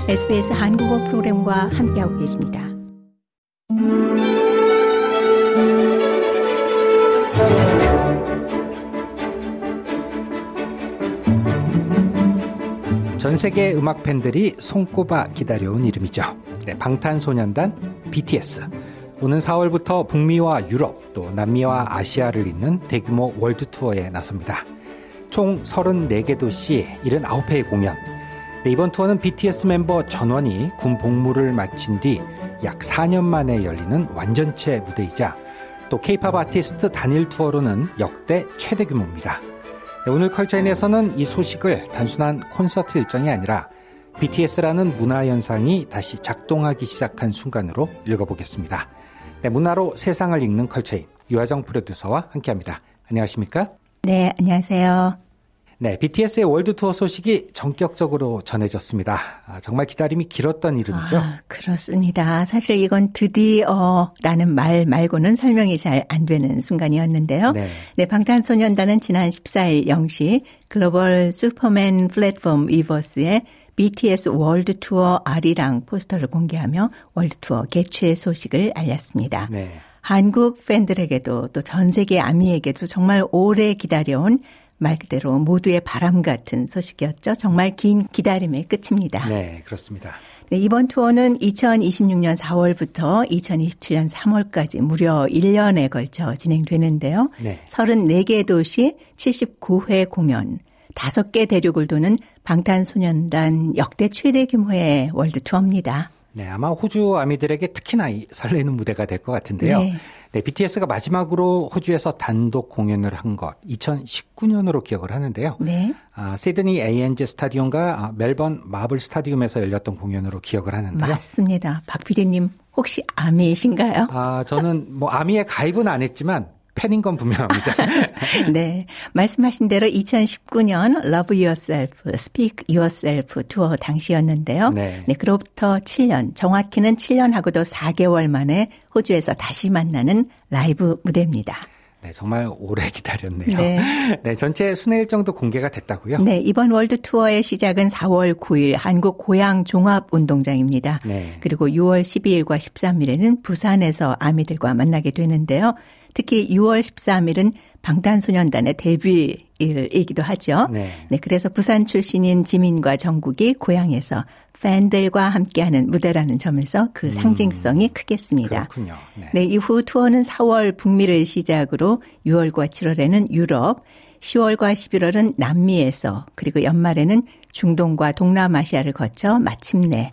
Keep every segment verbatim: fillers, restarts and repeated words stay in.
에스비에스 한국어 프로그램과 함께하고 계십니다. 전 세계 음악 팬들이 손꼽아 기다려온 이름이죠. 네, 방탄소년단 비티에스. 오는 사월부터 북미와 유럽, 또 남미와 아시아를 잇는 대규모 월드 투어에 나섭니다. 총 서른네 개 도시 칠십구 회의 공연. 네, 이번 투어는 비티에스 멤버 전원이 군 복무를 마친 뒤 약 사 년 만에 열리는 완전체 무대이자 또 K-팝 아티스트 단일 투어로는 역대 최대 규모입니다. 네, 오늘 컬처인에서는 이 소식을 단순한 콘서트 일정이 아니라 비티에스라는 문화현상이 다시 작동하기 시작한 순간으로 읽어보겠습니다. 네, 문화로 세상을 읽는 컬처인 유하정 프로듀서와 함께합니다. 안녕하십니까? 네, 안녕하세요. 네, 비티에스의 월드 투어 소식이 전격적으로 전해졌습니다. 아, 정말 기다림이 길었던 이름이죠? 아, 그렇습니다. 사실 이건 드디어라는 말 말고는 설명이 잘 안 되는 순간이었는데요. 네. 네, 방탄소년단은 지난 십사 일 영 시 글로벌 슈퍼맨 플랫폼 위버스에 비티에스 월드 투어 아리랑 포스터를 공개하며 월드 투어 개최 소식을 알렸습니다. 네. 한국 팬들에게도 또 전 세계 아미에게도 정말 오래 기다려온 말 그대로 모두의 바람 같은 소식이었죠. 정말 긴 기다림의 끝입니다. 네, 그렇습니다. 네, 이번 투어는 이천이십육 년 사월부터 이천이십칠 년 삼월까지 무려 일 년에 걸쳐 진행되는데요. 네. 서른네 개 도시 칠십구 회 공연, 다섯 개 대륙을 도는 방탄소년단 역대 최대 규모의 월드 투어입니다. 네, 아마 호주 아미들에게 특히나 설레는 무대가 될 것 같은데요. 네. 네, 비티에스가 마지막으로 호주에서 단독 공연을 한 것 이천십구 년으로 기억을 하는데요. 네. 아, 시드니 에이엔지 스타디움과 멜번 마블 스타디움에서 열렸던 공연으로 기억을 하는데요. 맞습니다. 박 피디님 혹시 아미이신가요? 아, 저는 뭐 아미에 가입은 안 했지만 팬인 건 분명합니다. 네. 말씀하신 대로 이천십구 년 Love Yourself, Speak Yourself 투어 당시였는데요. 네. 네. 그로부터 칠 년, 정확히는 칠 년하고도 사 개월 만에 호주에서 다시 만나는 라이브 무대입니다. 네, 정말 오래 기다렸네요. 네. 네, 전체 순회 일정도 공개가 됐다고요? 네, 이번 월드 투어의 시작은 사월 구일 한국 고양 종합운동장입니다. 네. 그리고 유월 십이일과 십삼일에는 부산에서 아미들과 만나게 되는데요. 특히 유월 십삼일은 방탄소년단의 데뷔일이기도 하죠. 네. 네, 그래서 부산 출신인 지민과 정국이 고향에서 팬들과 함께하는 무대라는 점에서 그 상징성이 음, 크겠습니다. 그렇군요. 네. 네, 이후 투어는 사월 북미를 시작으로 유월과 칠월에는 유럽, 시월과 십일월은 남미에서 그리고 연말에는 중동과 동남아시아를 거쳐 마침내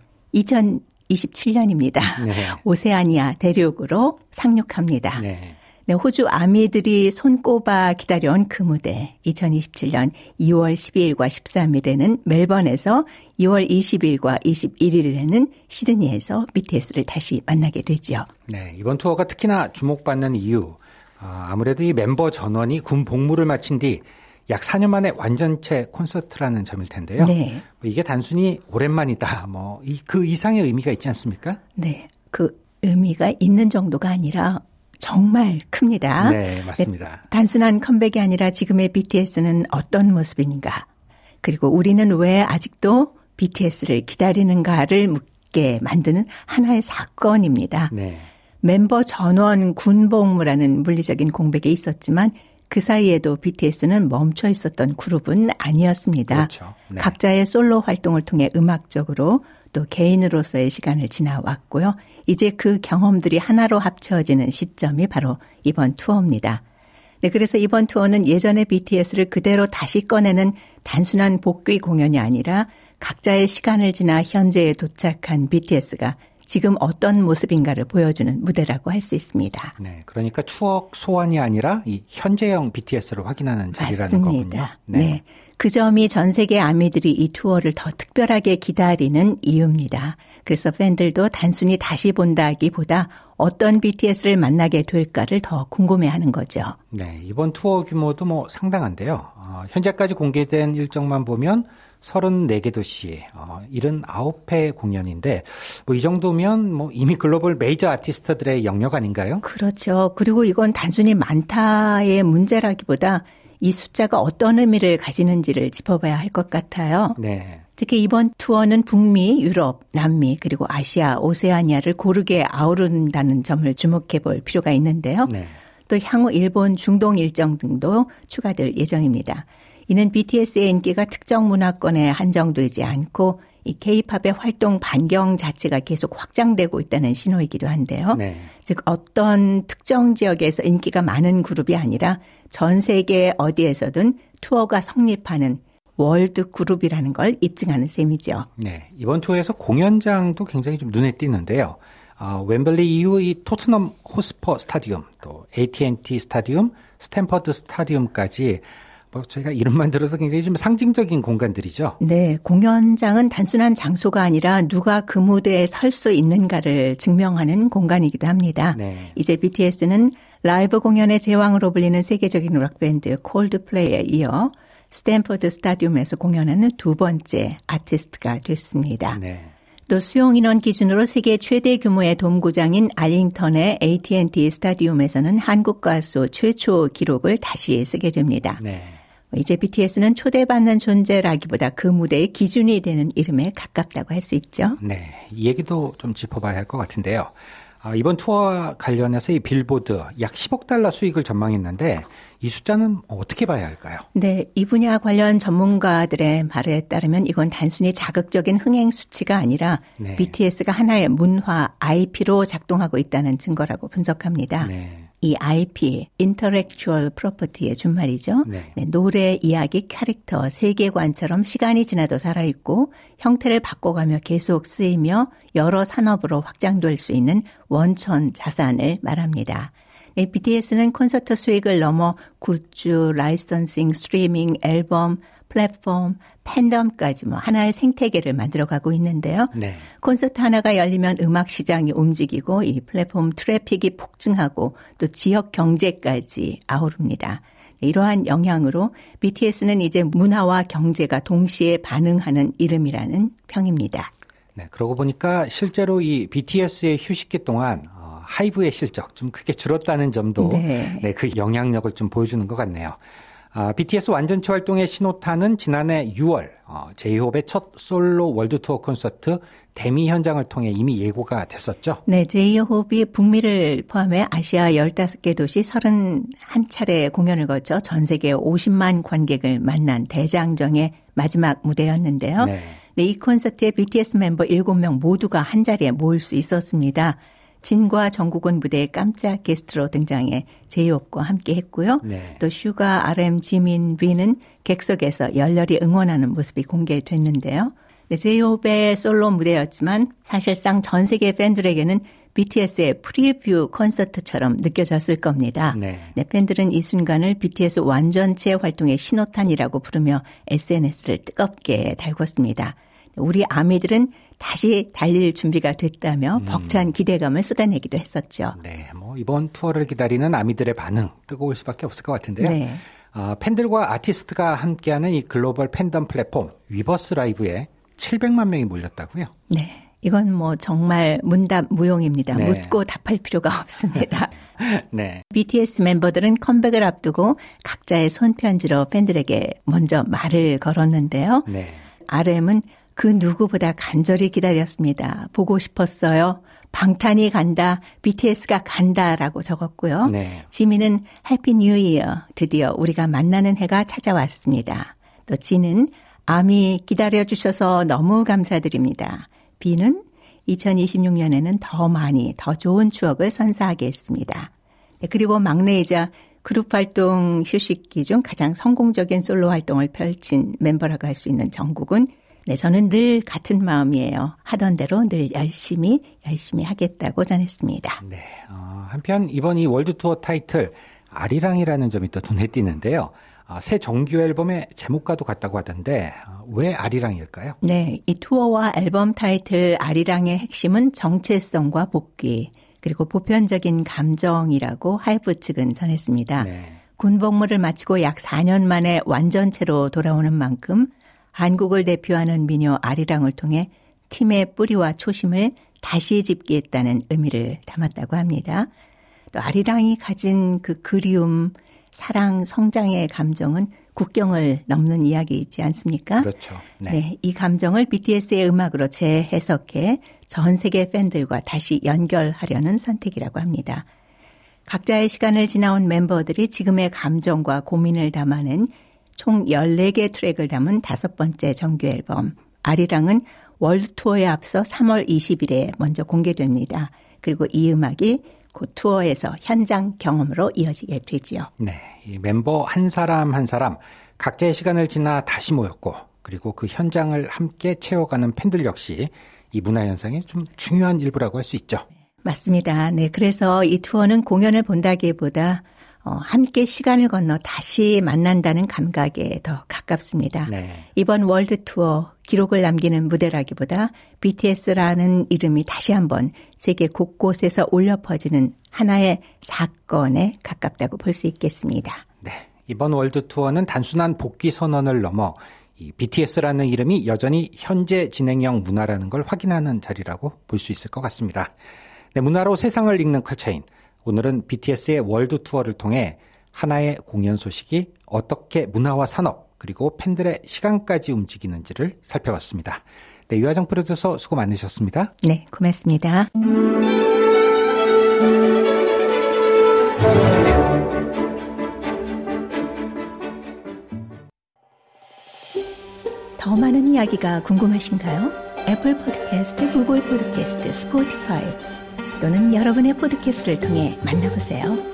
이천이십칠 년입니다. 네. 오세아니아 대륙으로 상륙합니다. 네. 네, 호주 아미들이 손꼽아 기다려온 그 무대 이천이십칠 년 이월 십이일과 십삼일에는 멜번에서 이월 이십일과 이십일일에는 시드니에서 비티에스를 다시 만나게 되죠. 네, 이번 투어가 특히나 주목받는 이유 아무래도 이 멤버 전원이 군 복무를 마친 뒤 약 사 년 만에 완전체 콘서트라는 점일 텐데요. 네. 이게 단순히 오랜만이다 뭐 그 이상의 의미가 있지 않습니까? 네, 그 의미가 있는 정도가 아니라 정말 큽니다. 네, 맞습니다. 네, 단순한 컴백이 아니라 지금의 비티에스는 어떤 모습인가, 그리고 우리는 왜 아직도 비티에스를 기다리는가를 묻게 만드는 하나의 사건입니다. 네. 멤버 전원 군복무라는 물리적인 공백이 있었지만 그 사이에도 비티에스는 멈춰 있었던 그룹은 아니었습니다. 그렇죠. 네. 각자의 솔로 활동을 통해 음악적으로 또 개인으로서의 시간을 지나왔고요. 이제 그 경험들이 하나로 합쳐지는 시점이 바로 이번 투어입니다. 네, 그래서 이번 투어는 예전의 비티에스를 그대로 다시 꺼내는 단순한 복귀 공연이 아니라 각자의 시간을 지나 현재에 도착한 비티에스가 지금 어떤 모습인가를 보여주는 무대라고 할 수 있습니다. 네, 그러니까 추억 소환이 아니라 이 현재형 비티에스를 확인하는 자리라는 맞습니다. 거군요. 네. 네. 그 점이 전 세계 아미들이 이 투어를 더 특별하게 기다리는 이유입니다. 그래서 팬들도 단순히 다시 본다기보다 어떤 비티에스를 만나게 될까를 더 궁금해하는 거죠. 네, 이번 투어 규모도 뭐 상당한데요. 어, 현재까지 공개된 일정만 보면 서른네 개 도시, 어, 칠십구 회 공연인데, 뭐 이 정도면 뭐 이미 글로벌 메이저 아티스트들의 영역 아닌가요? 그렇죠. 그리고 이건 단순히 많다의 문제라기보다 이 숫자가 어떤 의미를 가지는지를 짚어봐야 할 것 같아요. 네. 특히 이번 투어는 북미, 유럽, 남미 그리고 아시아, 오세아니아를 고르게 아우른다는 점을 주목해 볼 필요가 있는데요. 네. 또 향후 일본, 중동 일정 등도 추가될 예정입니다. 이는 비티에스의 인기가 특정 문화권에 한정되지 않고 이 K-팝의 활동 반경 자체가 계속 확장되고 있다는 신호이기도 한데요. 네. 즉 어떤 특정 지역에서 인기가 많은 그룹이 아니라 전 세계 어디에서든 투어가 성립하는 월드 그룹이라는 걸 입증하는 셈이죠. 네, 이번 투어에서 공연장도 굉장히 좀 눈에 띄는데요. 어, 웸블리 이후 이 토트넘 호스퍼 스타디움, 또 에이티앤티 스타디움, 스탠퍼드 스타디움까지 뭐 저희가 이름만 들어서 굉장히 좀 상징적인 공간들이죠. 네, 공연장은 단순한 장소가 아니라 누가 그 무대에 설 수 있는가를 증명하는 공간이기도 합니다. 네. 이제 비티에스는 라이브 공연의 제왕으로 불리는 세계적인 록밴드 콜드플레이에 이어 스탠퍼드 스타디움에서 공연하는 두 번째 아티스트가 됐습니다. 네. 또 수용 인원 기준으로 세계 최대 규모의 돔구장인 알링턴의 에이티앤티 스타디움에서는 한국 가수 최초 기록을 다시 쓰게 됩니다. 네. 이제 비티에스는 초대받는 존재라기보다 그 무대의 기준이 되는 이름에 가깝다고 할 수 있죠. 네, 이 얘기도 좀 짚어봐야 할 것 같은데요. 아, 이번 투어와 관련해서 이 빌보드 약 십억 달러 수익을 전망했는데 이 숫자는 어떻게 봐야 할까요? 네, 이 분야 관련 전문가들의 말에 따르면 이건 단순히 자극적인 흥행 수치가 아니라 네. 비티에스가 하나의 문화 아이피로 작동하고 있다는 증거라고 분석합니다. 네. 이 아이피, Intellectual Property의 준말이죠. 네. 네, 노래, 이야기, 캐릭터, 세계관처럼 시간이 지나도 살아있고 형태를 바꿔가며 계속 쓰이며 여러 산업으로 확장될 수 있는 원천 자산을 말합니다. 네, 비티에스는 콘서트 수익을 넘어 굿즈, 라이선싱, 스트리밍, 앨범, 플랫폼, 팬덤까지 뭐 하나의 생태계를 만들어가고 있는데요. 네. 콘서트 하나가 열리면 음악 시장이 움직이고 이 플랫폼 트래픽이 폭증하고 또 지역 경제까지 아우릅니다. 이러한 영향으로 비티에스는 이제 문화와 경제가 동시에 반응하는 이름이라는 평입니다. 네, 그러고 보니까 실제로 이 비티에스의 휴식기 동안 어, 하이브의 실적 좀 크게 줄었다는 점도 네. 네, 그 영향력을 좀 보여주는 것 같네요. 아, 비티에스 완전체 활동의 신호탄은 지난해 유월 어, 제이홉의 첫 솔로 월드 투어 콘서트 데미 현장을 통해 이미 예고가 됐었죠. 네, 제이홉이 북미를 포함해 아시아 열다섯 개 도시 서른한 차례 공연을 거쳐 전 세계 오십만 관객을 만난 대장정의 마지막 무대였는데요. 네. 네, 이 콘서트에 비티에스 멤버 일곱 명 모두가 한자리에 모일 수 있었습니다. 진과 정국은 무대에 깜짝 게스트로 등장해 제이홉과 함께 했고요. 네. 또 슈가, 알엠, 지민, 위는 객석에서 열렬히 응원하는 모습이 공개됐는데요. 네, 제이홉의 솔로 무대였지만 사실상 전 세계 팬들에게는 비티에스의 프리뷰 콘서트처럼 느껴졌을 겁니다. 네. 네, 팬들은 이 순간을 비티에스 완전체 활동의 신호탄이라고 부르며 에스엔에스를 뜨겁게 달궜습니다. 우리 아미들은 다시 달릴 준비가 됐다며 음. 벅찬 기대감을 쏟아내기도 했었죠. 네, 뭐 이번 투어를 기다리는 아미들의 반응 뜨거울 수밖에 없을 것 같은데요. 네. 어, 팬들과 아티스트가 함께하는 이 글로벌 팬덤 플랫폼 위버스 라이브에 칠백만 명이 몰렸다고요? 네, 이건 뭐 정말 문답 무용입니다. 네. 묻고 답할 필요가 없습니다. 네. 비티에스 멤버들은 컴백을 앞두고 각자의 손편지로 팬들에게 먼저 말을 걸었는데요. 네. 알엠은 그 누구보다 간절히 기다렸습니다. 보고 싶었어요. 방탄이 간다. 비티에스가 간다라고 적었고요. 네. 지민은 해피 뉴 이어. 드디어 우리가 만나는 해가 찾아왔습니다. 또 지는 아미 기다려주셔서 너무 감사드립니다. 비는 이천이십육 년에는 더 많이 더 좋은 추억을 선사하겠습니다. 네, 그리고 막내이자 그룹 활동 휴식기 중 가장 성공적인 솔로 활동을 펼친 멤버라고 할 수 있는 정국은 네, 저는 늘 같은 마음이에요. 하던 대로 늘 열심히 열심히 하겠다고 전했습니다. 네, 어, 한편 이번 이 월드 투어 타이틀 아리랑이라는 점이 또 눈에 띄는데요. 어, 새 정규 앨범의 제목과도 같다고 하던데 어, 왜 아리랑일까요? 네, 이 투어와 앨범 타이틀 아리랑의 핵심은 정체성과 복귀 그리고 보편적인 감정이라고 하이브 측은 전했습니다. 네. 군복무를 마치고 약 사 년 만에 완전체로 돌아오는 만큼 한국을 대표하는 민요 아리랑을 통해 팀의 뿌리와 초심을 다시 짚겠다는 의미를 담았다고 합니다. 또 아리랑이 가진 그 그리움, 사랑, 성장의 감정은 국경을 넘는 이야기이지 않습니까? 그렇죠. 네. 네, 이 감정을 비티에스의 음악으로 재해석해 전 세계 팬들과 다시 연결하려는 선택이라고 합니다. 각자의 시간을 지나온 멤버들이 지금의 감정과 고민을 담아낸 총 열네 개 트랙을 담은 다섯 번째 정규 앨범 아리랑은 월드 투어에 앞서 삼월 이십일에 먼저 공개됩니다. 그리고 이 음악이 그 투어에서 현장 경험으로 이어지게 되지요. 네, 이 멤버 한 사람 한 사람 각자의 시간을 지나 다시 모였고 그리고 그 현장을 함께 채워가는 팬들 역시 이 문화 현상의 좀 중요한 일부라고 할 수 있죠. 맞습니다. 네, 그래서 이 투어는 공연을 본다기보다 어, 함께 시간을 건너 다시 만난다는 감각에 더 가깝습니다. 네. 이번 월드 투어 기록을 남기는 무대라기보다 비티에스라는 이름이 다시 한번 세계 곳곳에서 울려 퍼지는 하나의 사건에 가깝다고 볼 수 있겠습니다. 네, 이번 월드 투어는 단순한 복귀 선언을 넘어 이 비티에스라는 이름이 여전히 현재 진행형 문화라는 걸 확인하는 자리라고 볼 수 있을 것 같습니다. 네, 문화로 세상을 읽는 컬처인. 오늘은 비티에스의 월드 투어를 통해 하나의 공연 소식이 어떻게 문화와 산업 그리고 팬들의 시간까지 움직이는지를 살펴봤습니다. 네, 유하정 프로듀서 수고 많으셨습니다. 네, 고맙습니다. 더 많은 이야기가 궁금하신가요? 애플 팟캐스트, 구글 팟캐스트, 스포티파이 또는 여러분의 팟캐스트를 통해 만나보세요.